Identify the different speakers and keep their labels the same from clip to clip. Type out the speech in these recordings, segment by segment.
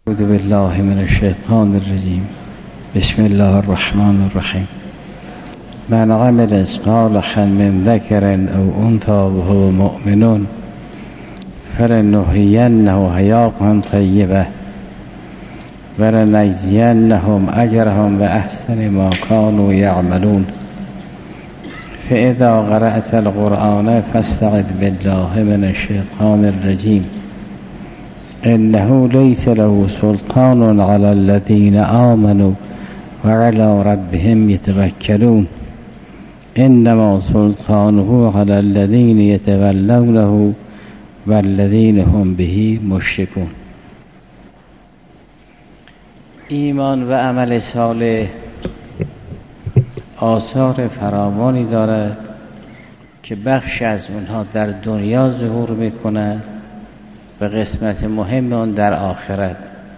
Speaker 1: اعوذ بالله من الشیطان الرجیم. بسم الله الرحمن الرحیم. من عمل صالحا من ذکر او انثی وهو مؤمن فلنحیینه حیاة طیبة ولنجزینهم اجرهم باحسن ما كانوا یعملون. فاذا قرأت القرآن فاستعذ بالله من الشیطان الرجیم. انه ليس له سلطان على الذين آمنوا وعلى ربهم يتوكلون. انما سلطانه على الذين يتولونه والذين هم به مشركون. ایمان و عمل صالح آثار فراوانی دارد که بخش از اونها در دنیا ظهور میکند و قسمت مهم اون در آخرت.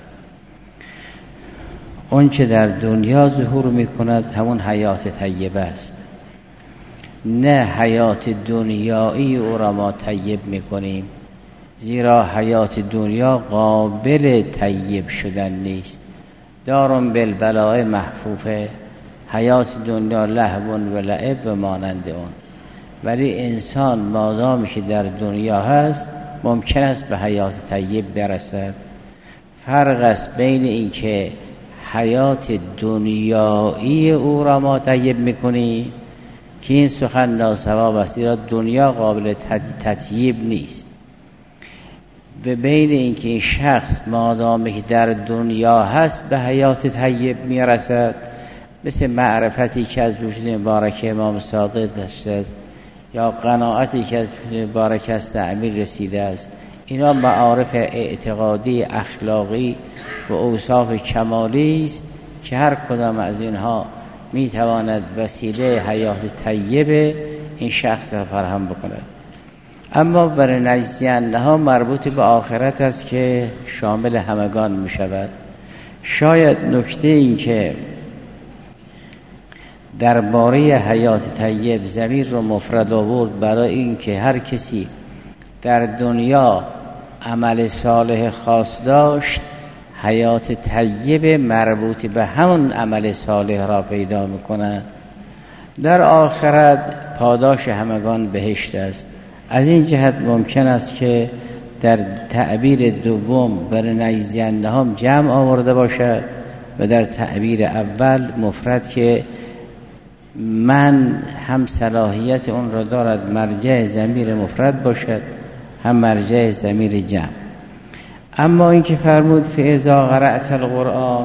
Speaker 1: اون چه در دنیا ظهور میکند همون حیات طیبه است، نه حیات دنیایی او را ما طیب میکنیم، زیرا حیات دنیا قابل طیب شدن نیست. دارم بالبلاء محفوفه، حیات دنیا لهو و لعب و مانند اون. ولی انسان مادامی که در دنیا هست ممکن است به حیات طیب برسد. فرق است بین این که حیات دنیایی او را ما طیب میکنی که این سخن ناصواب است، زیرا دنیا قابل تطیب نیست، و بین این که این شخص مادامی که در دنیا هست به حیات طیب میرسد، مثل معرفتی که از وجود مبارک امام صادق داشته است یا قناعتی که از مبارک است امیر رسیده است. اینا معارف اعتقادی، اخلاقی و اوصاف کمالی است که هر کدام از اینها میتواند وسیله حیات طیبه این شخص را فراهم بکند. اما برای نجزینها مربوط به آخرت است که شامل همگان می شود. شاید نکته این که درباره حیات طیب ضمیر رو مفرد آورد برای این که هر کسی در دنیا عمل صالح خاص داشت حیات طیب مربوط به همون عمل صالح را پیدا میکنه. در آخرت پاداش همگان بهشت است. از این جهت ممکن است که در تعبیر دوم برای نجزینهم جمع آورده باشد و در تعبیر اول مفرد که من هم صلاحیت اون را دارد مرجع ضمیر مفرد باشد هم مرجع ضمیر جمع. اما این که فرمود فاذا قرأت القرآن،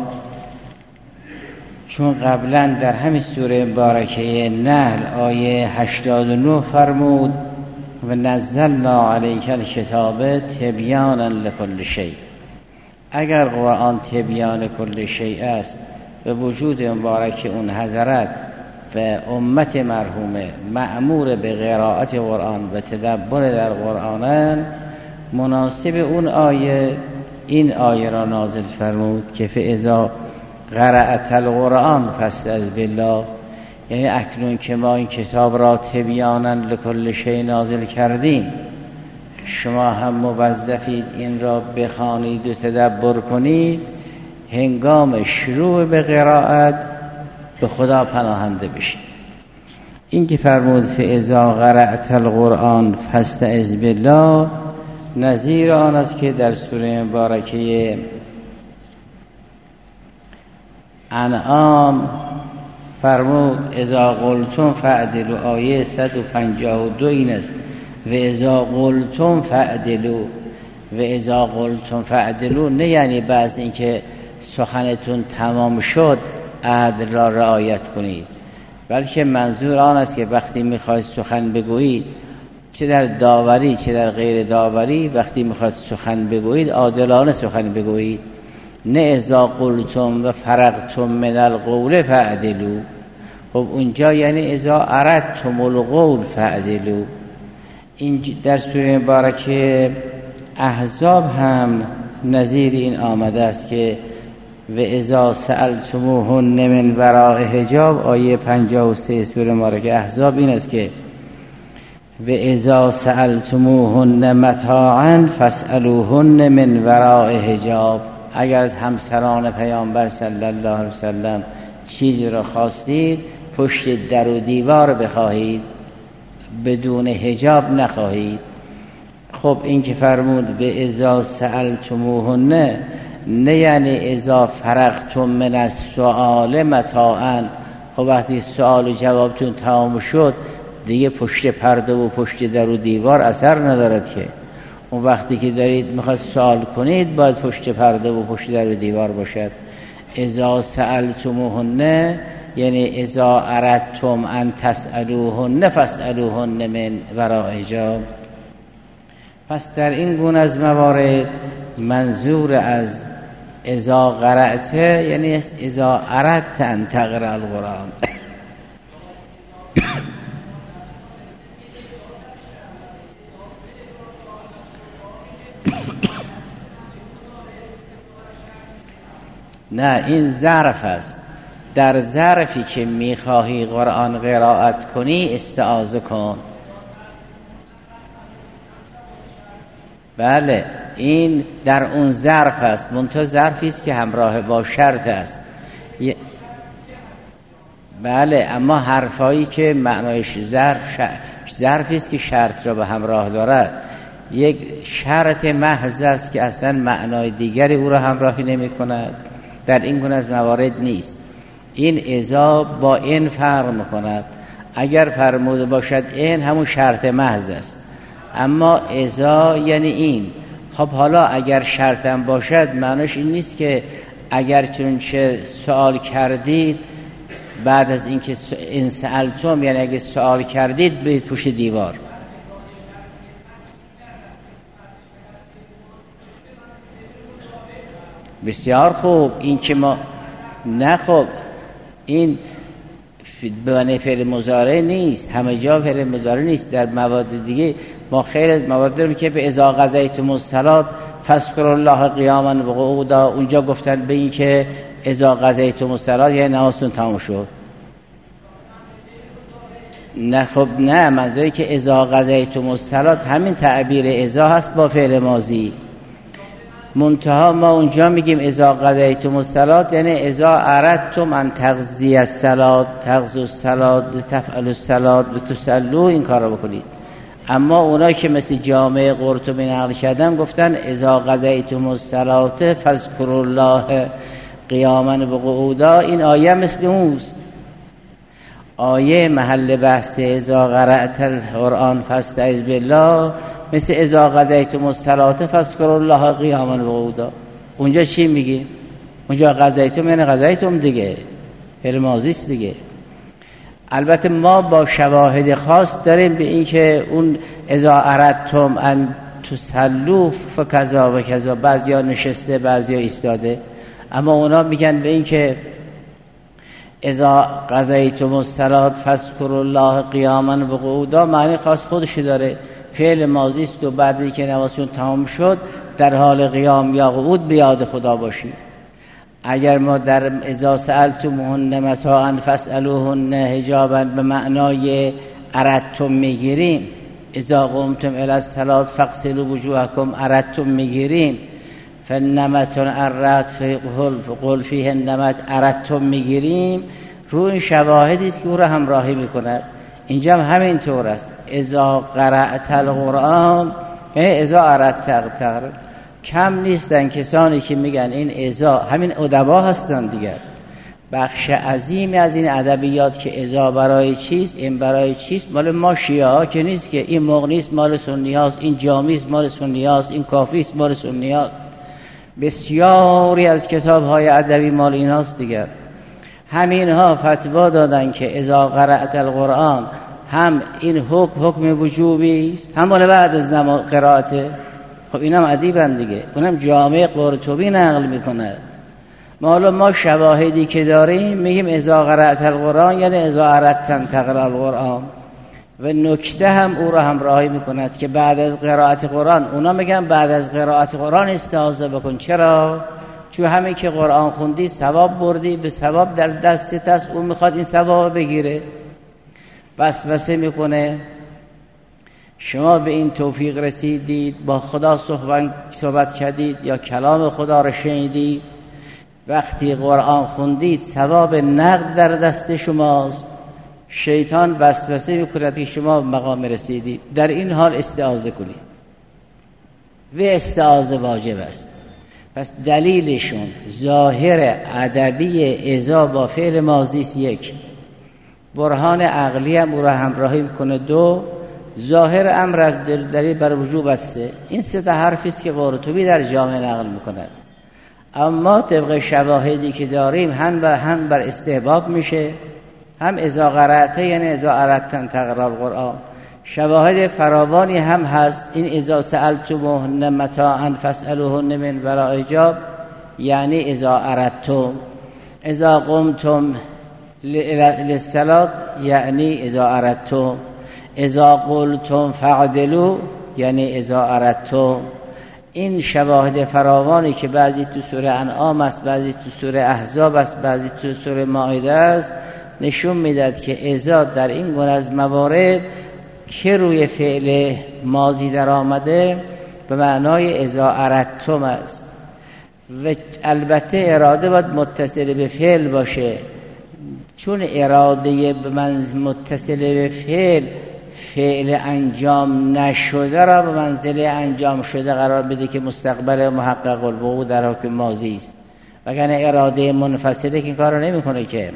Speaker 1: چون قبلا در همین سوره مبارکه نحل آیه 89 فرمود و نزلنا علیک الکتاب تبیانا لکل شیء. اگر قرآن تبیان کل شیء است و وجود مبارک اون حضرت و امت مرحومه مأمور به قرائت قرآن و تدبر در قرآن، مناسب اون آیه این آیه را نازل فرمود که فاذا قرأت القرآن فاستعذ بالله، یعنی اکنون که ما این کتاب را تبیانا لکل شیء نازل کردیم، شما هم موظفید این را بخوانید و تدبر کنید. هنگام شروع به قرائت به خدا پناهنده بشید. این که فرمود فاذا قرأت القرآن فاستعذ بالله نظیر آن است که در سوره مبارکه انعام فرمود اذا قلتم فاعدلوا، آیه 152 این است و اذا قلتم فاعدلوا. و اذا قلتم فاعدلوا نه یعنی بعض این که سخنتون تمام شد عدل را رعایت کنید، بلکه منظور آن است که وقتی میخواید سخن بگویید، چه در داوری چه در غیر داوری، وقتی میخواید سخن بگویید عادلانه سخن بگویید. نه اذا قلتم و فرغتم من القول فاعدلوا. خب اونجا یعنی اذا اردتم القول فاعدلوا. این در سوره مبارکه احزاب هم نظیر این آمده است که و اذا سألتموهن من وراء حجاب، آیه 53 سوره مبارکه احزاب این است که و اذا سألتموهن متاعا فاسألوهن من وراء حجاب. اگر از همسران پیامبر صلی الله علیه وسلم چیزی را خواستید پشت در و دیوار بخواهید، بدون حجاب نخواهید. خب این که فرمود به اذا سألتموهن، نه یعنی اذا فرغتم من السؤال متاعا. خب وقتی سوال و جوابتون تمام شد دیگه پشت پرده و پشت در و دیوار اثر ندارد که. اون وقتی که دارید میخواد سوال کنید باید پشت پرده و پشت در و دیوار باشد. اذا سألتموهن یعنی اذا اردتم ان تسألوهن فاسألوهن من وراء حجاب. پس در این گونه از موارد منظور از اذا قرأت یعنی اذا اردت ان تقرأ القرآن. نه این ظرف است. در ظرفی که میخواهی قرآن قرائت کنی استعاذه کن. بله این در اون ظرف است، منتها ظرفی است که همراه با شرط است. بله اما حرفایی که معنایش ظرفی است که شرط را به همراه دارد. یک شرط محض است که اصلا معنای دیگری او را همراهی نمی کند. در این گونه از موارد نیست. این اذا با این فرق میکند. اگر فرموده باشد این همون شرط محض است، اما اذا یعنی این. خب حالا اگر شرطم باشد معنیش این نیست که اگر چنانچه سوال کردید بعد از اینکه این سألتم یعنی اگر سوال کردید برید پشت دیوار. بسیار خوب. این که ما نه خب این به فعل مضارع نیست، همه جا فعل مضارع نیست. در موارد دیگه ما خیلی از موارد داریم که به اذا قضیتم الصلاة فاذکروا الله قیاما و قعودا، اونجا گفتن به این که اذا قضیتم الصلاة یعنی نمازتون تمام شد. نه خب نه، منظوری که اذا قضیتم الصلاة همین تعبیر اذا هست با فعل ماضی. منتها ما اونجا میگیم اذا قضیتم الصلاة یعنی اذا اردتم ان تقضی الصلاة، تقضوا الصلاة، تفعلوا الصلاة و تصلوا، این کار رو بکنید. اما اونایی که مثل جامعه قرطبی نقل کردن گفتن اذا قضیتم الصلاة فاذکروا الله قیاما و قعودا. این آیه مثل اونست. آیه محل بحث اذا قرأت القرآن فاستعذ بالله مثل اذا قضیتم الصلاة فاذکروا الله قیاما و قعودا. اونجا چی میگی؟ اونجا قضیتم یعنی قضیتم دیگه، فعل ماضی است دیگه. البته ما با شواهد خاص داریم به این که اون اذا اردتم ان تصلوا فکذا و کذا، بعضیا نشسته بعضیا ایستاده، اما اونا میگن به این که اذا قضیتم الصلاة فاذکروا الله قیاما و قعودا معنی خاص خودش داره. فعل ماضی است و بعدی که نمازشون تمام شد در حال قیام یا قعود به یاد خدا باشید. اگر ما در اذا سألتموهن متاعا فاسألوهن حجابا به معنای اردتم میگیریم، اذا قمتم الی الصلاة فاغسلوا وجوهکم اردتم میگیریم، فالنمت الرد فقل فیه النمت اردتم میگیریم، رو این شواهدی است که او را همراهی میکند. اینجا هم همین طور است. اذا قرأت القرآن یعنی اذا اردت تقرأ. کم نیستن کسانی که میگن این اذا، همین ادبا هستن دیگر. بخش عظیمی از این ادبیات که اذا برای چیست، این برای چیست، مال ما شیعه ها که نیست که. این مغنیست مال سنی هاست، این جامیست مال سنی هاست، این کافیست مال سنی هاست. بسیاری از کتاب های ادبی مال این هاست دیگر. همین ها فتوا دادن که اذا قرأت القرآن هم این حکم وجوبی است، هم مال بعد از قرائته. خب اینم ادیبن دیگه، اونم جامعه قرطبی نقل میکنه. ما شواهدی که داریم میگیم اذا قرأت القرآن یعنی اذا اردت تقرأ القرآن. و نکته هم او را همراهی میکند که بعد از قرائت قرآن، اونا میگن بعد از قرائت قرآن استعاذه بکن. چرا؟ چون همین که قرآن خوندی ثواب بردی، به ثواب در دستت است، اون میخواد این ثواب بگیره، وسوسه میکنه. شما به این توفیق رسیدید، با خدا صحبت کردید یا کلام خدا را شنیدید، وقتی قرآن خوندید ثواب نقد در دست شماست. شیطان وسوسه میکند که شما به مقام رسیدید، در این حال استعاذه کنید و استعاذه واجب است. پس دلیلشون ظاهر ادبی اذا با فعل ماضی است، یک. برهان عقلی هم او را همراهی میکنه، دو. ظاهر امر دلیل بر وجوب است. این سه تا حرفی است که قرطبی در جامع نقل میکنه. اما طبق شواهدی که داریم هم بر استحباب میشه، هم اذا قرأت یعنی اذا اردتم تقرأ القرآن. شواهد فراوانی هم هست. این اذا سألتموهن متاعا فاسألوهن من وراء حجاب یعنی اذا اردتم. اذا قمتم للصلاة یعنی اذا اردتم. اذا قلتم فاعدلوا یعنی اذا اردتم. این شواهد فراوانی که بعضی تو سوره انعام است، بعضی تو سوره احزاب است، بعضی تو سوره مائده است، نشون میداد که اذا در این گونه از موارد که روی فعل ماضی در آمده به معنای اذا اردتم است. و البته اراده باید متصل به فعل باشه، چون اراده متصل به فعل انجام نشده را به منزله انجام شده قرار بده که مستقبل محقق الوقوع در حکم ماضی است. وگرنه اراده منفصله که این کار رو نمیکنه. که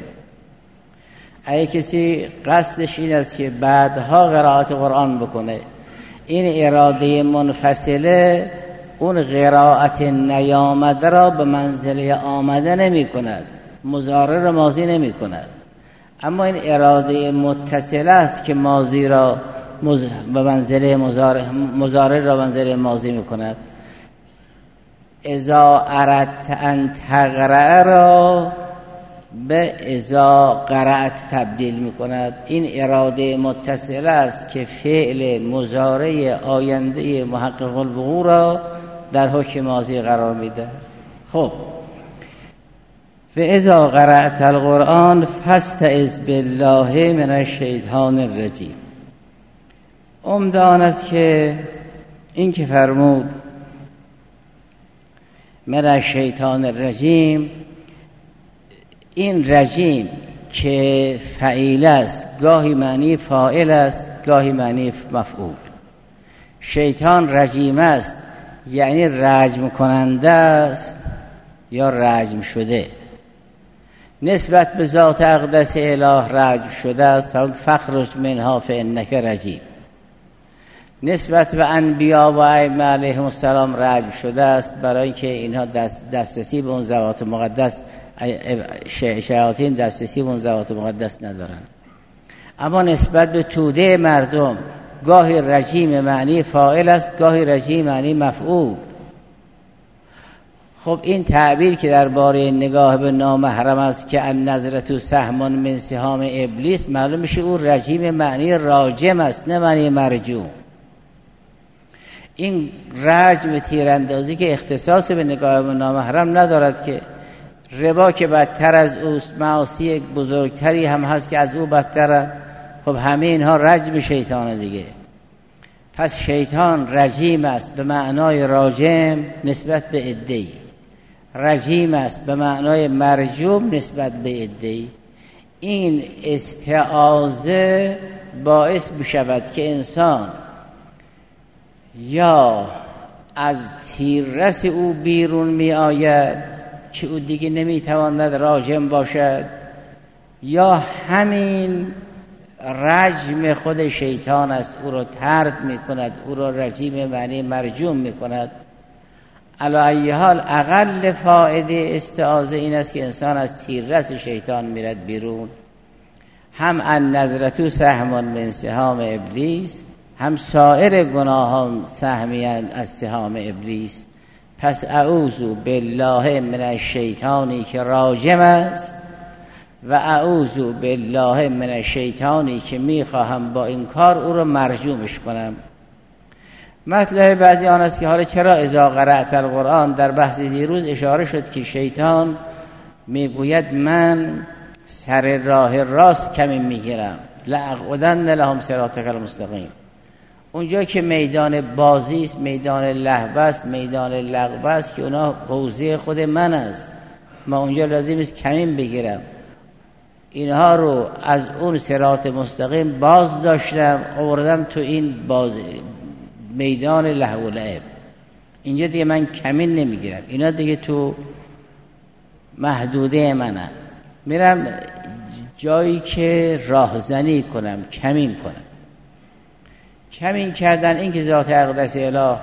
Speaker 1: اگه کسی قصدش این است که بعدها قرائت قرآن بکنه، این اراده منفصله اون قرائت نیامده را به منزله آمده نمی کند، مضارع را ماضی نمی کند. اما این اراده متصله است که ماضی را به منزله مضارع را به منزله ماضی می کند. اذا اردت ان تقرأ را به اذا قرأت تبدیل می کند. این اراده متصله است که فعل مضارع آینده محقق الوقوع را در حکم ماضی قرار میده. خب و اذا قرأت القرآن فاستعذ بالله من الشیطان الرجیم. عمده آن است که این که فرمود من الشیطان الرجیم، این رجیم که فعیل است گاهی معنی فاعل است، گاهی معنی مفعول. شیطان رجیم است یعنی رجم کننده است یا رجم شده. نسبت به ذات اقدس اله رجم شده است، فخرج منها فانک رجیم. نسبت به انبیا و ائمه علیهم السلام رجم شده است، برای اینکه اینها دسترسی به اون ذوات مقدس، شیاطین دسترسی به اون ذوات مقدس ندارن. اما نسبت به توده مردم گاهی رجیم معنی فاعل است، گاهی رجیم معنی مفعول. خب این تعبیر که درباره نگاه به نامحرم است که النظرة سهم من سهام ابلیس، معلوم میشه اون رجیم معنی راجم است نه معنی مرجوم. این رجم تیراندازی که اختصاص به نگاه به نامحرم ندارد، که ربا که بدتر از اوست، معاصی بزرگتری هم هست که از او بدتره. خب همه اینها رجم شیطان دیگه. پس شیطان رجیم است به معنای راجم نسبت به عده‌ای، رجیم است به معنای مرجوم نسبت به عده‌ای. این استعاذه باعث بشود که انسان یا از تیررس او بیرون می آید که او دیگه نمی تواند راجم باشد، یا همین رجم خود شیطان است او را طرد می کند، او را رجیم معنی مرجوم می کند. علی ای حال اقل فایده استعاذه این است که انسان از تیررس شیطان میرد بیرون. هم النظرة سهم من سهام ابلیس، هم سایر گناهان سهمی از سهام ابلیس. پس اعوذ بالله من الشیطانی که راجم است و اعوذ بالله من الشیطانی که میخواهم با این کار او رو مرجومش کنم. مطلب بعدی آن است که حالا چرا اذا قرأت القرآن، در بحث دیروز اشاره شد که شیطان میگوید من سر راه راست کمی میگیرم، لاقعدن لهم صراطک المستقیم. اونجا که میدان بازی است، میدان لهو است، میدان لغو است که اونا حوزه خود من است، ما اونجا لازم است کمین بگیرم. اینها رو از اون صراط مستقیم باز داشتم آوردم تو این میدان لهو و لعب. اینجا دیگه من کمین نمیگیرم، اینا دیگه تو محدوده منن. میرم جایی که راهزنی کنم، کمین کنم. کمین کردن این که ذات اقدس اله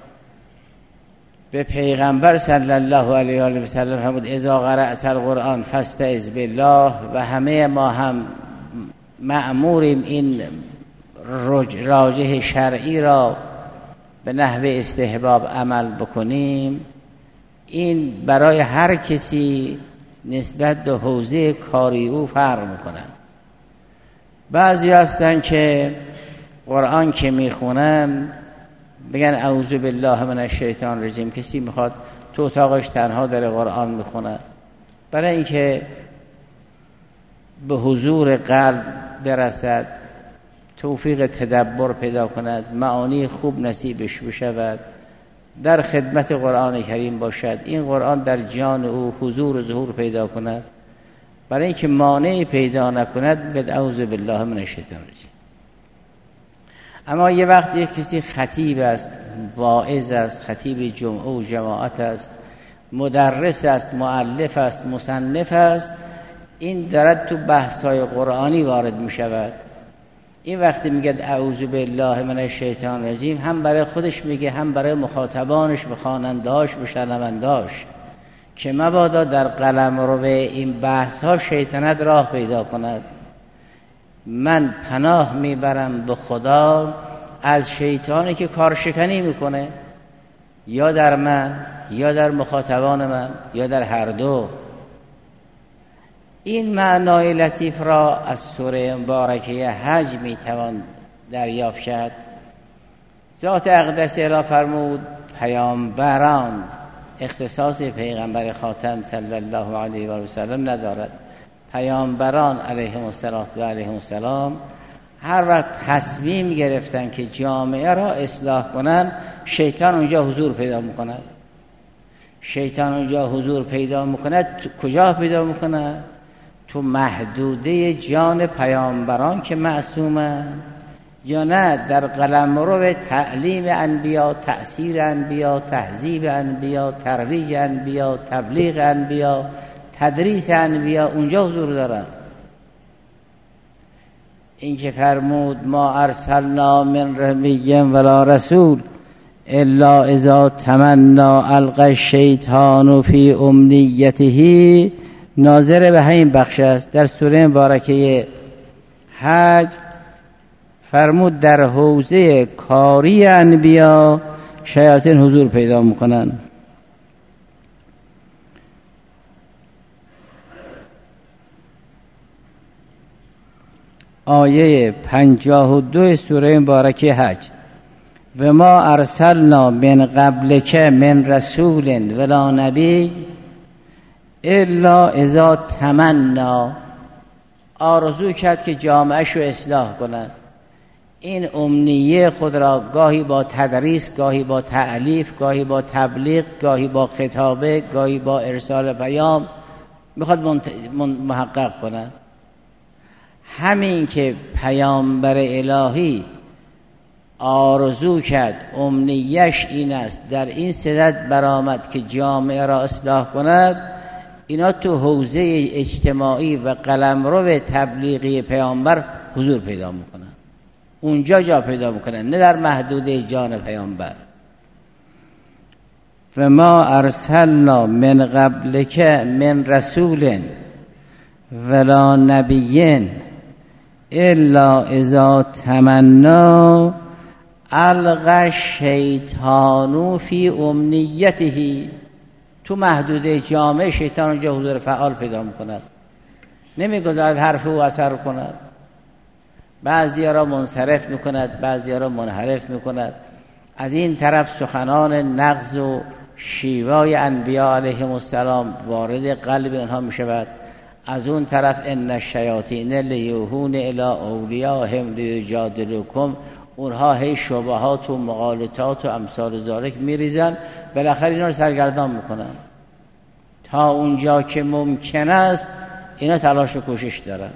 Speaker 1: به پیغمبر صلی الله علیه و آله و سلم فرمود اذا قرأت القرآن فاستعذ بالله، و همه ما هم مأموریم این راجح شرعی را به نحو استحباب عمل بکنیم. این برای هر کسی نسبت به حوزه کاری او فرق میکنه. بعضی هستن که قرآن که میخونن بگن اعوذ بالله من الشیطان الرجیم. کسی میخواد تو اتاقش تنها داره قرآن میخونه برای اینکه به حضور قلب برسد، توفیق تدبر پیدا کند، معانی خوب نصیبش بشود، در خدمت قرآن کریم باشد، این قرآن در جان او حضور و ظهور پیدا کند. برای اینکه مانعی پیدا نکند بد اعوذ بالله من الشیطان الرجیم. اما یه وقت یک کسی خطیب است، واعظ است، خطیب جمعه و جماعت است، مدرس است، مؤلف است، مصنف است، این دارد تو بحث‌های قرآنی وارد می شود. این وقتی میگه اعوذ بالله من الشیطان الرجیم هم برای خودش میگه هم برای مخاطبانش، به خواننده‌هاش، به شنونده‌هاش، که مبادا در قلمرو این بحث‌ها شیطنت راه پیدا کند. من پناه میبرم به خدا از شیطانی که کارشکنی میکنه، یا در من یا در مخاطبان من یا در هر دو. این معنای لطیف را از سوره مبارکه حج میتوان دریافت کرد. ذات اقدس اله فرمود پیامبران اختصاص پیغمبر خاتم صلی الله علیه و سلم ندارد. پیامبران علیهم السلام هر وقت تصمیم گرفتن که جامعه را اصلاح کنن، شیطان اونجا حضور پیدا میکند. شیطان اونجا حضور پیدا میکند. کجا پیدا میکند؟ تو محدوده جان پیامبران که معصومن، یا نه در قلمرو تعلیم انبیا، تأثیر انبیا، تهذیب انبیا، ترویج انبیا، تبلیغ انبیا، تدریس انبیا اونجا حضور دارن. این که فرمود ما ارسلنا من نبی ولا رسول الا اذا تمنی القی الشیطان فی امنیته، ناظر به همین بخش است. در سوره مبارکه حج فرمود در حوزه کاری انبیا شیاطین حضور پیدا میکنن. آیه 52 سوره مبارکه حج و ما ارسلنا من قبلک من رسول ولا نبی الا اذا تمنی، آرزو کرد که جامعه‌شو اصلاح کند. این امنیه خود را گاهی با تدریس، گاهی با تألیف، گاهی با تبلیغ، گاهی با خطابه، گاهی با ارسال پیام میخواد محقق کند. همین که پیامبر الهی آرزو کرد، امنیش این است، در این صدد برآمد که جامعه را اصلاح کند، اینا تو حوزه اجتماعی و قلمرو تبلیغی پیامبر حضور پیدا میکنن، اونجا جا پیدا میکنن، نه در محدوده جان پیامبر. و ما ارسلنا من قبلک من رسول ولا نبی الا اذا تمنی القی الشیطان فی امنیته، تو محدوده جامعه شیطان اونجا حضور فعال پیدا میکند، نمیگذارد حرف او اثر کند. بعضی را منصرف میکند، بعضی را منحرف میکند. از این طرف سخنان نغز و شیوای انبیاء علیهم السلام وارد قلب آنها میشود. از اون طرف ان الشیاطین لیوحون الی اولیاءهم لیجادلوکم، اونها هی شبهات و مغالطات و امثال ذالک میریزن، بالاخره اینا رو سرگردان میکنن. تا اونجا که ممکن است اینا تلاش و کوشش دارن.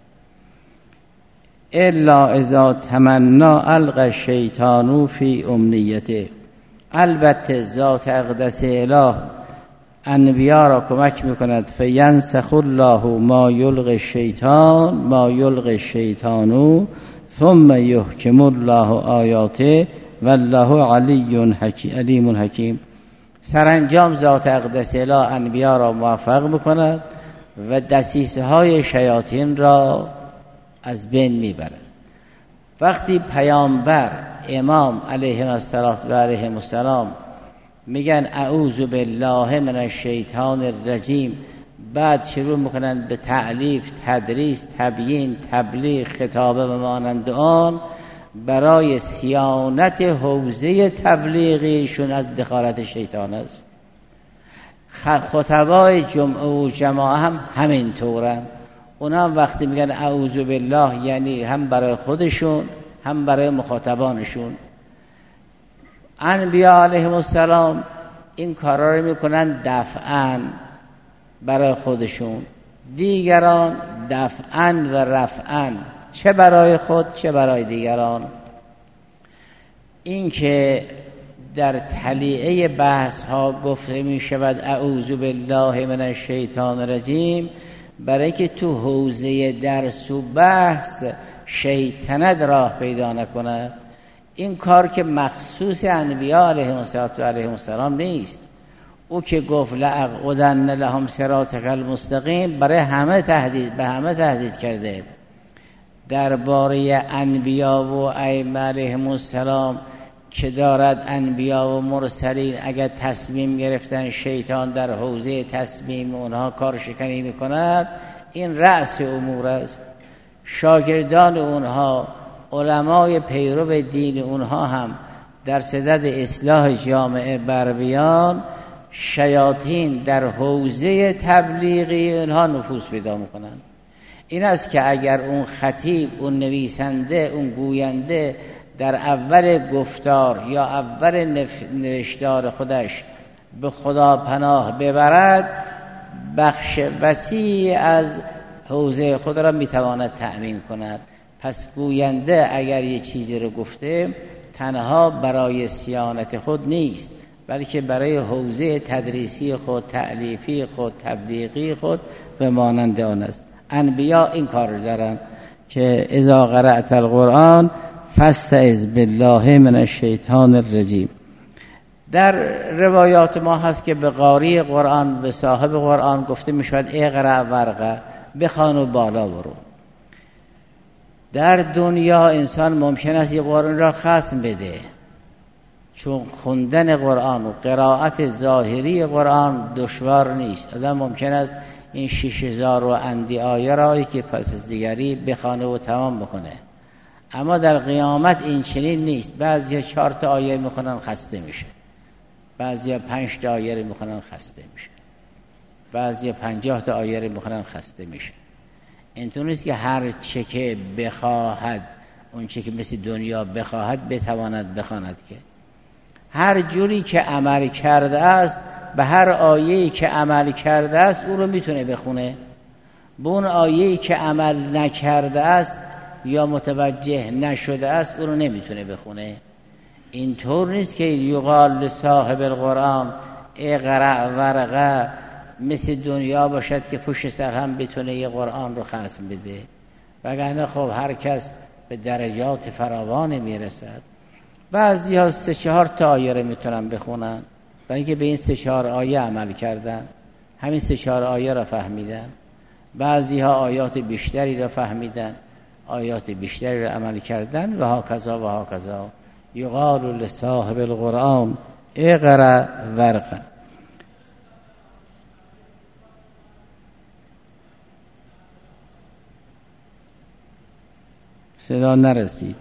Speaker 1: الا اذا تمنا القى الشیطان فی امنیته. البته ذات اقدس اله انبیا را کمک میکند. فینسخ الله ما یلقی الشیطان ثم یحکم الله آیاته والله علیم حکیم. سرانجام ذات اقدس اله انبیا را موفق میکند و دسیسه های شیاطین را از بین میبرد. وقتی پیامبر امام علیه السلام میگن اعوذ بالله من الشیطان الرجیم، بعد شروع میکنن به تألیف، تدریس، تبیین، تبلیغ، خطابه و مانند آن برای صیانت حوزه تبلیغیشون از دخالت شیطان است. خطبای جمعه و جماعه هم همین طورن. اونا وقتی میگن اعوذ بالله یعنی هم برای خودشون هم برای مخاطبانشون. انبیا علیهم السلام این کارا رو میکنن دفعاً برای خودشون، دیگران دفعاً و رفعاً، چه برای خود چه برای دیگران. این که در تلیعه بحث ها گفته می شود اعوذ بالله من الشیطان الرجیم، برای که تو حوزه درس و بحث شیطنت راه پیدا نکنه. این کار که مخصوص انبیا علیهم السلام نیست. او که گفت لأقعدن لهم صراطک المستقیم برای همه تهدید، به همه تهدید کرده. درباره انبیا و ائمه علیهم السلام که دارد انبیا و مرسلین اگر تصمیم گرفتن شیطان در حوزه تصمیم اونها کار شکنی میکند، این رأس امور است. شاگردان اونها، علمای پیرو دین اونها هم در صدد اصلاح جامعه بر بیان، شیاطین در حوزه تبلیغی اونها نفوذ پیدا میکنن. این است که اگر اون خطیب، اون نویسنده، اون گوینده در اول گفتار یا اول نوشتار خودش به خدا پناه ببرد، بخش وسیع از حوزه خود را میتواند تأمین کند. پس گوینده اگر یه چیزی رو گفته تنها برای صیانت خود نیست، بلکه برای حوزه تدریسی خود، تألیفی خود، تبلیغی خود و مانند آن است. انبیا این کار دارن که اذا قرأت القرآن فاستعذ بالله من الشیطان الرجیم. در روایات ما هست که به قاری قرآن، به صاحب قرآن گفته می شود اقرأ ورقه، بخوان و بالا برو. در دنیا انسان ممکن است یک قرآن را ختم بده، چون خوندن قرآن و قرائت ظاهری قرآن دشوار نیست. آدم ممکن است این 6000 و اندی آیه را که پس از دیگری بخوانه و تمام بکنه، اما در قیامت این چنین نیست. بعضی 4 تا آیه میخونن خسته میشه، بعضی 5 تا آیه میخونن خسته میشه، بعضی 50 تا آیه میخونن خسته میشه. اینطور نیست که هر چه که بخواهد، اون چه که مثل دنیا بخواهد بتواند بخواند، که هر جوری که عمل کرده است به هر آیه‌ای که عمل کرده است او رو میتونه بخونه. به اون آیه‌ای که عمل نکرده است یا متوجه نشده است او رو نمیتونه بخونه. اینطور نیست که یقال لصاحب القرآن اقرأ ورقه مثل دنیا باشد که پشت سر هم بتونه یه قرآن رو ختم بده، وگرنه خب هر کس به درجات فراوان میرسد. بعضی ها 3-4 تا آیه رو میتونن بخونن، برای اینکه به این 3-4 آیه عمل کردن، همین 3-4 آیه را فهمیدن. بعضی ها آیات بیشتری را فهمیدن، آیات بیشتری را عمل کردن و هاکذا و هاکذا. یقال لصاحب القرآن اقرأ ورقه. صدا نرسید.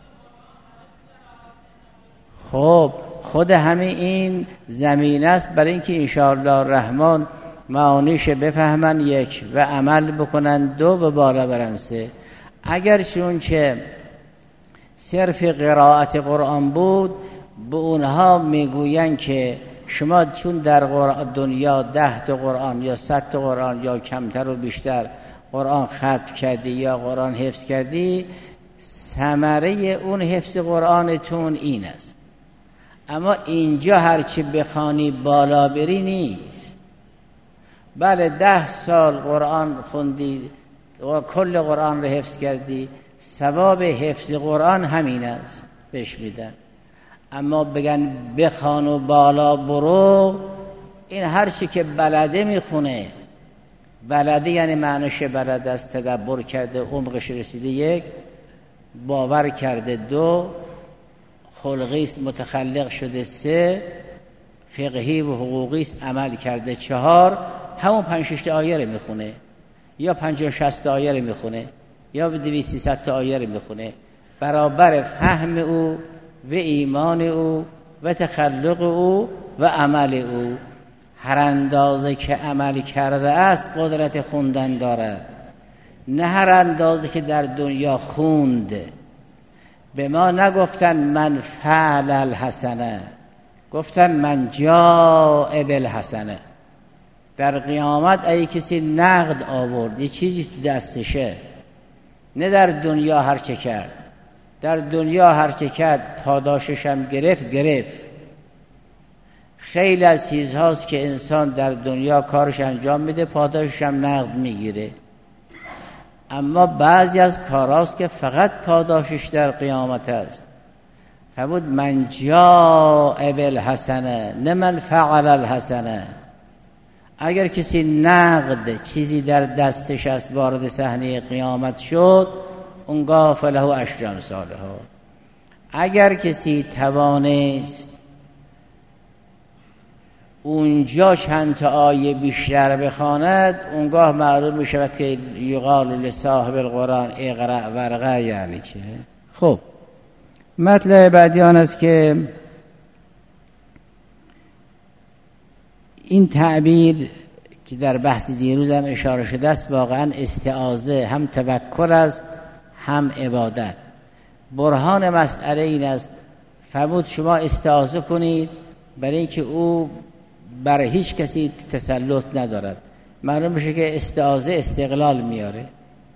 Speaker 1: خب خود همین این زمین است برای اینکه انشاءالله الرحمن معانیش بفهمن 1 و عمل بکنن 2 و بالا برن 3. اگر چون که صرف قرائت قرآن بود، به اونها میگوین که شما چون در دنیا 10 تا قرآن یا 100 تا قرآن یا کمتر و بیشتر قرآن ختم کردی یا قرآن حفظ کردی، ثمره اون حفظ قرآنتون این است. اما اینجا هرچی بخوانی بالا بری نیست. بله 10 سال قرآن خوندی و کل قرآن رو حفظ کردی، ثواب حفظ قرآن همین است بهش میدن. اما بگن بخوان و بالا برو، این هر چی که بلده میخونه. بلده یعنی معنیش بلد است، تدبر کرده، عمقش رسیده، 1 باور کرده، 2 خلقی متخلق شده، 3 فقهی و حقوقی عمل کرده، 4 همون 5-6 تا آیه رو میخونه یا 50-60 تا آیه رو میخونه یا 200-300 تا آیه رو میخونه. برابر فهم او و ایمان او و تخلق او و عمل او. هر اندازه که عمل کرده است قدرت خوندن دارد، نه هر اندازه که در دنیا خونده. به ما نگفتن من فعل الحسنه، گفتن من جاء بالحسنه. در قیامت اگه کسی نقد آورد، یه چیزی تو دستشه، نه در دنیا هرچه کرد. در دنیا هرچه کرد پاداشش هم گرفت. خیلی از چیزهاست که انسان در دنیا کارش انجام میده، پاداشش هم نقد میگیره. اما بعضی از کاراست که فقط پاداشش در قیامت است. فرمود من جاء بالحسنه، نه من فعل الحسنه. اگر کسی نقد چیزی در دستش است وارد صحنه قیامت شد، اونگاه فله اشر امثالها. اگر کسی توانست اونجا چند تا آیه بیشتر بخواند، اونگاه معلوم می شود که یقال لصاحب القرآن اقرأ ورقه یعنی چه. خب مطلب بعدی آن است که این تعبیر که در بحث دیروز هم اشاره شده است، واقعا استعاذه هم توکل است هم عبادت. برهان مسئله این است، فرمود شما استعاذه کنید برای اینکه او بر هیچ کسی تسلط ندارد. معلوم میشه که استعاذه استقلال میاره.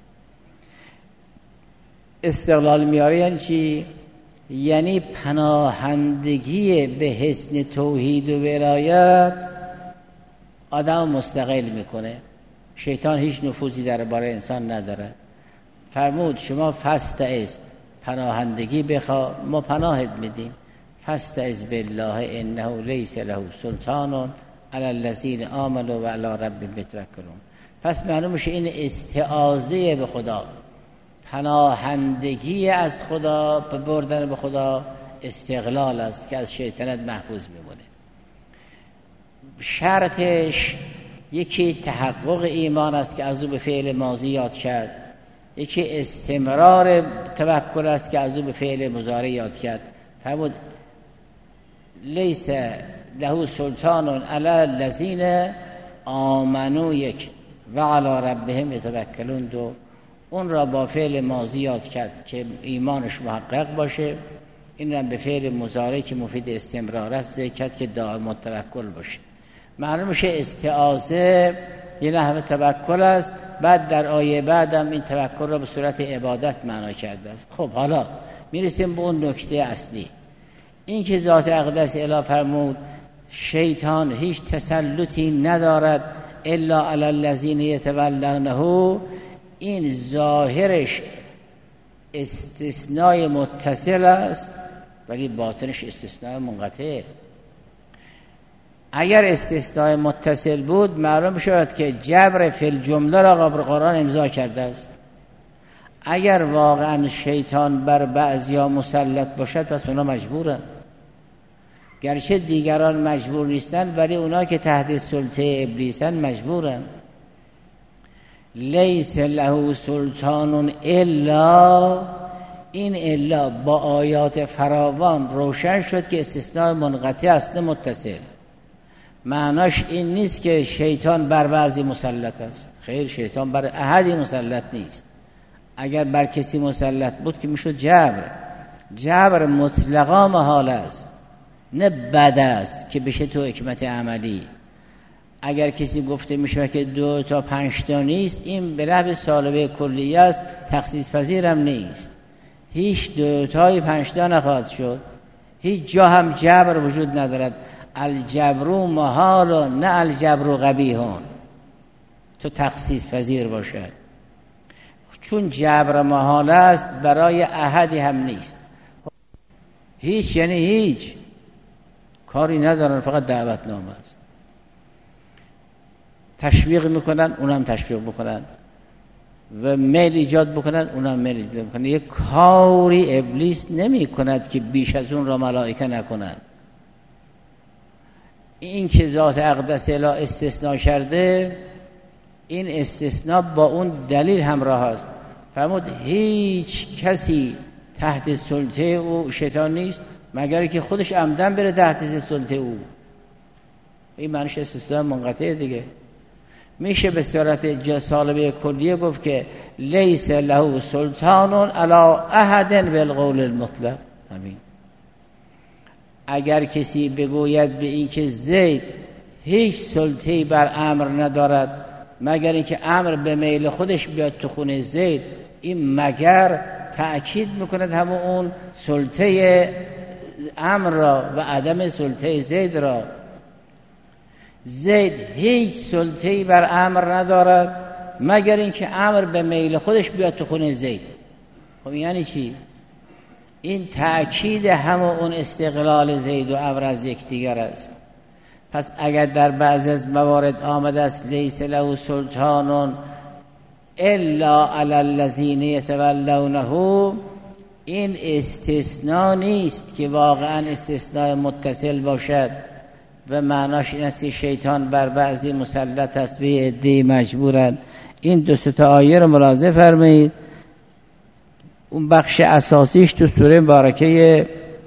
Speaker 1: استقلال میاره یعنی چی؟ یعنی پناهندگی به حسن توحید و ولایت آدم مستقل میکنه. شیطان هیچ نفوذی درباره انسان نداره. فرمود شما فاستعذ، پناهندگی بخوا، ما پناهت میدیم. فاستعذ بالله انه لیس له سلطان علی الذین آمنوا و علی ربهم یتوکلون. پس معلوم میشه این استعاذه به خدا، پناهندگی از خدا، بردن به خدا استقلال است که از شیطنت محفوظ میمونه. شرطش یکی تحقق ایمان است که از او به فعل ماضی یاد کرد، یکی استمرار توکل است که از او به فعل مضارع یاد کرد. فرمود لیس له سلطان علی الذین آمنوا، یک و علی ربهم یتوکلون، دو اون را با فعل ماضی یاد کرد که ایمانش محقق باشه، این را به فعل مضارع که مفید استمرار است ذکر کرد که دائم التوکل باشه. معلوم میشه استعاذه یه نحو توکل است. بعد در آیه بعدم این توکل را به صورت عبادت معنا کرده است. خب حالا میرسیم به اون نکته اصلی، این که ذات اقدس الی فرمود شیطان هیچ تسلطی ندارد الا علی الذین یتولونه. این ظاهرش استثناء متصل است ولی باطنش استثناء منقطع. اگر استثناء متصل بود معلوم شود که جبر فی الجمله را قرآن امضا کرده است. اگر واقعا شیطان بر بعضیا مسلط باشد پس اونا مجبورن، گرچه دیگران مجبور نیستن ولی اونا که تحت سلطه ابلیسن مجبورن. لیس له سلطان الا، این الا با آیات فراوان روشن شد که استثناء منقطع است نه متصل. معناش این نیست که شیطان بر بعضی مسلط است، خیر، شیطان بر احدی مسلط نیست. اگر بر کسی مسلط بود که میشد جبر، جبر مطلقا محال است، نه بد است که بشه تو حکمت عملی. اگر کسی گفته میشه که 2 تا 5 تا نیست، این به لحاظ سالبه کلیه است، تخصیص پذیرم نیست. هیچ 2 تای 5 تا نخواهد شد. هیچ جا هم جبر وجود ندارد. الجبر محال نه الجبر قبیح، تو تخصیص پذیر باشد. چون جبر محال است برای احدی هم نیست. هیچ یعنی هیچ کاری ندارن، فقط دعوتنامه است. تشویق میکنن، اونم تشویق بکنن و میل ایجاد بکنن، اونم میل ایجاد بکنن. یک کاری ابلیس نمی کند که بیش از اون را ملائکه نکنن. این که ذات اقدس اله استثناء کرده، این استثناء با اون دلیل همراه است. فرمود هیچ کسی تحت سلطه او شیطان نیست مگر که خودش عمدن بره تحت سلطه او. این معنیش استثناء منقطع دیگه. میشه به صورت سالبه کلیه گفت که لیس له سلطان علی احد بالقول المطلق. همین. اگر کسی بگوید به این که زید هیچ سلطه‌ای بر امر ندارد مگر اینکه امر به میل خودش بیاد تو خونه زید، این مگر تأکید میکند همون اون سلطه امر را و عدم سلطه زید را. زید هیچ سلطه‌ای بر امر ندارد مگر اینکه امر به میل خودش بیاد تو خونه زید. خب یعنی چی؟ این تأکید همون اون استقلال زید و امر از یکدیگر است. پس اگر در بعض از موارد آمده است لیس له سلطان الا علی الذین یتولونه، این استثناء نیست که واقعا استثناء متصل باشد و معناش این است که شیطان بر بعضی مسلط است، به عده‌ای مجبورند. این 2 تا آیه رو ملاحظه فرمایید. اون بخش اساسیش تو سوره مبارکه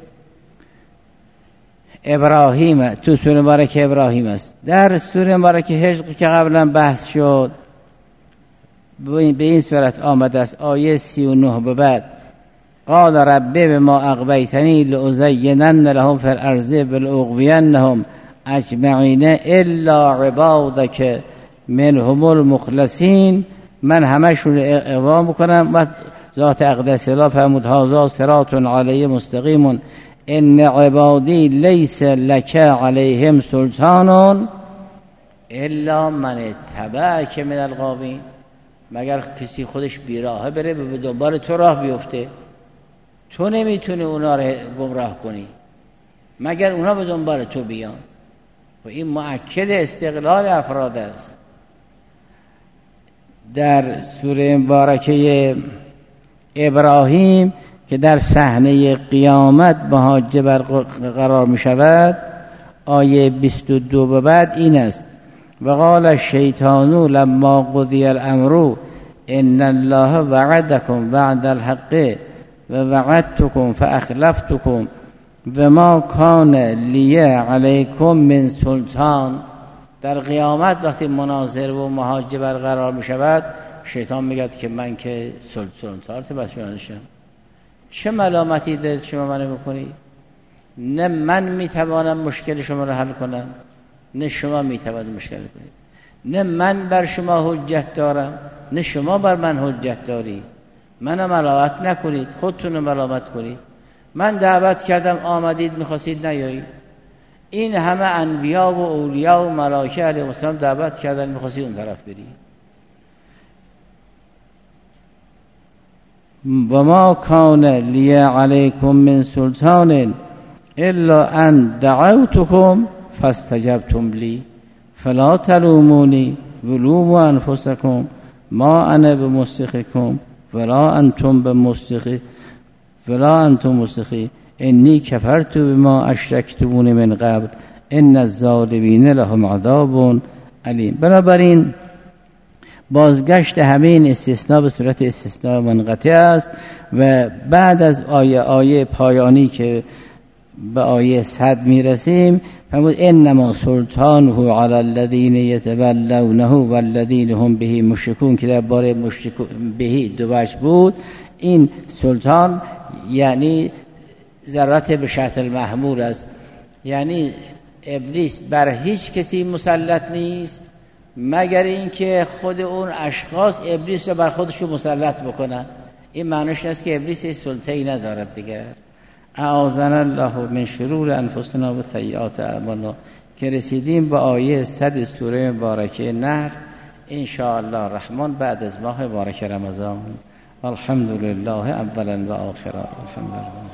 Speaker 1: ابراهیم، تو سوره مبارکه ابراهیم است. در سوره مبارکه هجر که قبلا بحث شد به این صورت آمده است. آیه 39 به بعد قال رب بما اغویتنی لازینن لهم فی الارض ولاغوینهم اجمعین الا عبادک منهم المخلصین. من همشون اغوا میکنم. و ذات اقدس اله فرمود هذا صراط علی مستقیم ان عبادی لیس لک علیهم سلطان الا من اتبعک من الغاوین. مگر کسی خودش بیراه بره به دنبال تو راه بیفته، تو نمیتونی اونا رو گمراه کنی مگر اونا به دنبال تو بیان. و این مؤکد استقلال افراد است. در سوره مبارکه ابراهیم که در صحنه قیامت محاجه قرار می شود، آیه 22 به بعد این است و قال الشیطان لما قضی الامر ان الله وعدکم وعد الحق و وعدتکم فاخلفتکم و ما کان لی علیکم من سلطان. در قیامت وقتی مناظره و محاجه برقرار می شود، شیطان میگه که من که سلطان بس شدم، چه ملامتی دارید شما منو بکنید؟ نه من میتوانم مشکل شما رو حل کنم، نه شما میتوانید مشکل کنید. نه من بر شما حجت دارم، نه شما بر من حجت دارید. منو ملامت نکنید، خودتون رو ملامت کنید. من دعوت کردم آمدید، میخواستید نیایید. این همه انبیا و اولیا و ملائکه علیهم السلام دعوت کردن، میخواستید اون طرف برید. و ما کان لی علیکم من سلطان الا ان دعوتکم فاستجبتم لی فلا تلومونی ولوموا انفسکم ما انا بمصرخکم ولا انتم مصرخی انی کفرت بما اشرکتمون من قبل ان الظالمین لهم عذاب علیم. بنابراین بازگشت همه این استثناء به صورت استثناء منقطع است و بعد از آیه پایانی که به آیه 100 میرسیم فرمود انما سلطانه علی الذین یتولونه والذین هم به مشرکون که درباره مشرک به دو وجه بود. این سلطان یعنی ذرات به شرط المحمول است، یعنی ابلیس بر هیچ کسی مسلط نیست مگر اینکه خود اون اشخاص ابلیس رو بر خودشون مسلط بکنن. این معنیش است که ابلیس سلطه‌ای ندارد دیگر. اعاذنا الله من شرور انفسنا و سیئات اعمالنا که رسیدیم به آیه 100 سوره مبارکه نحل. ان شاء الله الرحمن بعد از ماه مبارک رمضان. الحمدلله اولا و آخرا. الحمدلله.